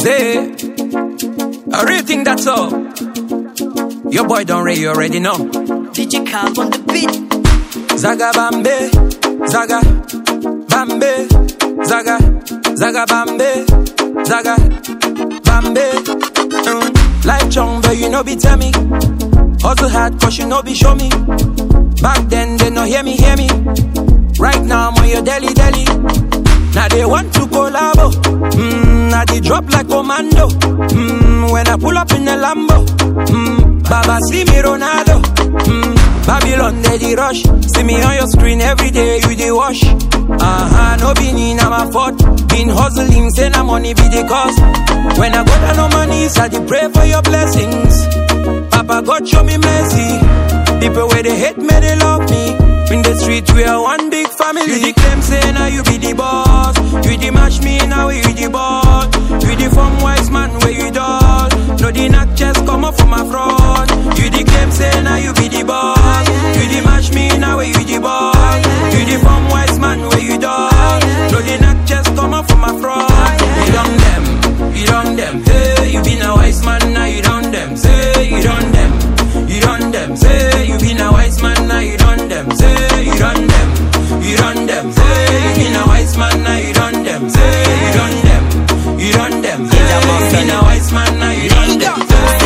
Say, I really think that's all. Your boy don't rate, you already know. DJ Calm on the beat. Zaga Bambe, Zaga Bambe, Zaga, Zaga Bambe, Zaga Bambe. Life chung, but you know be tell me. Hustle hard, cause you know be show me. Back then, they no hear me. Right now, I'm on your deli. Now they want to collabo. Now they drop like commando. When I pull up in the Lambo. Baba see me Ronaldo. Babylon they the rush. See me on your screen every day you the wash. No be in my fault. Been hustling, say na money be the cause. When I go down on my knees, I dey pray for your blessings. Papa God show me mercy. People where they hate me, they love me. In the street we are one big family. You the claim say now you be the boss. You the match me now you the ball. You the form wise man where you doll. No the knock just come up from my front. You the claim say now you be the boss. You the match me now you the ball. You the form wise man where you doll. No the knock just come up from my front. You done them. Hey, you been a wise man now you done them. Say you done them. You done them. Say you been a wise man now you done them. Say you done them. You done them. Say you been a wise man now you done them. Say you done them. You done them. Say you been a wise man now you done them.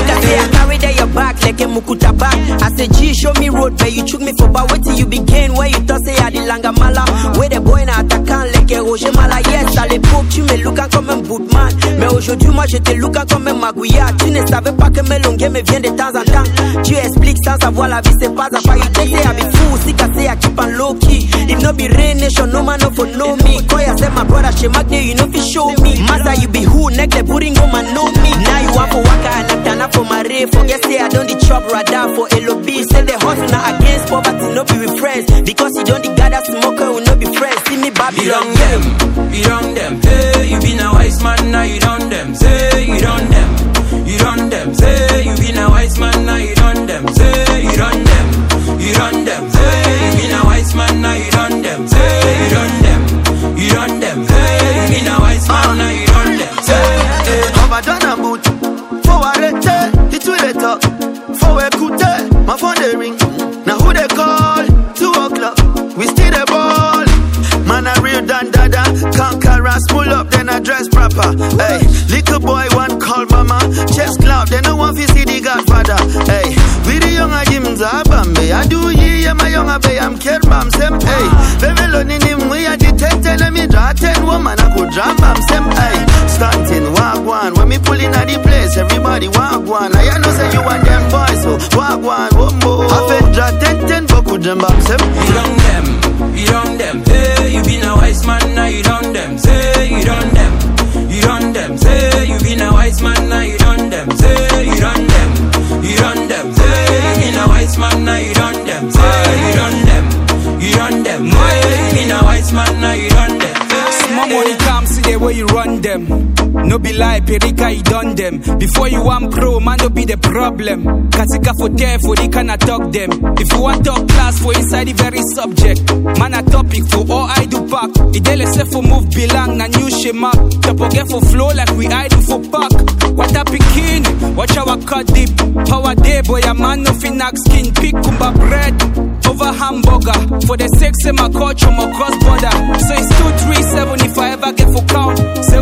I carry there your back like a mukuta back. I say G show me road where you took me for bar. Wait till you begin where you thought say I the langamala. Where the boy na attaquant like a Roger Mala. Yes à l'époque tu me lookant comme un bootman. Mais aujourd'hui moi je te lookant comme un magouillard. Tu ne savais pas que mes longues me viennent de temps en temps. Tu expliques sans savoir la vie c'est pas à part. You take say I be fool, si cassé I keep on low key. If no be rain nation no man no for know me. Call yourself my brother she Magne you know fi show me. Master you be who neck the pudding go man know me. Now you want for waka and Natana for my rave. Forget say I don't the chop radar for LOB. Say the hustle now against poverty no be with friends. Because you don't the gather smoker will not be friends. See me Babylon them. You done them. Hey, you been a wise man now you done them. Say you done them. You done them. Say you been a wise man now you done them. Say you done them. You done them. Say you been a wise man now you done them. Say you done them. You done them. Say you been a wise man now you done them. Say Overdone a boot. For arrêter, it will let up. For écouter, my phone they ring. Now who they call? 2 o'clock, we still the ball. Man a real dan dada, conquer us, pull up then I dress proper. Hey, little boy one call mama, chest cloud then I want to see the Godfather. Hey, we the young a Jim Zabambe, I do ye my young a bay I'm Kerbam sem. Hey, baby learning him we a detected let me draw 10 woman I could drum bam sem. Hey, stunting wagwan when me pulling at the place everybody wagwan. I know say you want them boys so wagwan wombo. I fed draw 10 boku drum bam sem. You done them. You done them, hey, you been a wise man, now you done them, say you done them. You done them, say you been a wise man, now you done them, say you done them. You done them, say you been a wise man, now you done them, say you done them. You done them, say you been a wise man, now you done them. Small money comes, see the way you run them. No be lie, Perika, you done them. Before you want pro, man, no be the problem. Kasika for there, for they cannot talk them. If you want talk class for inside the very subject, man a topic for all I do pack. Idele se for move bilang na new shema. Topo get for flow like we idle for pack. What a picking, watch our cut deep. Power day, boy, a man no finax skin. Pick kumba bread over hamburger. For the sex, my culture, my cross border. So it's 237 if I ever get for count.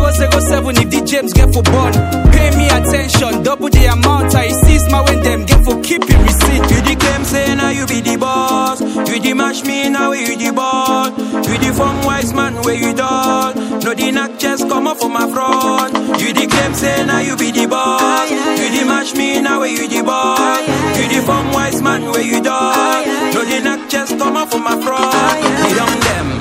007 if the James get for born. Pay me attention, double the amount I seize my when them get for keeping receipt. You the claim say now you be the boss. You the match me now you the ball. You the form wise man where you doll. No the knock just come up from my front. You the claim say now you be the boss. You the match me now you the ball. You the form wise man where you doll. No the knock just come up from my front. You done them.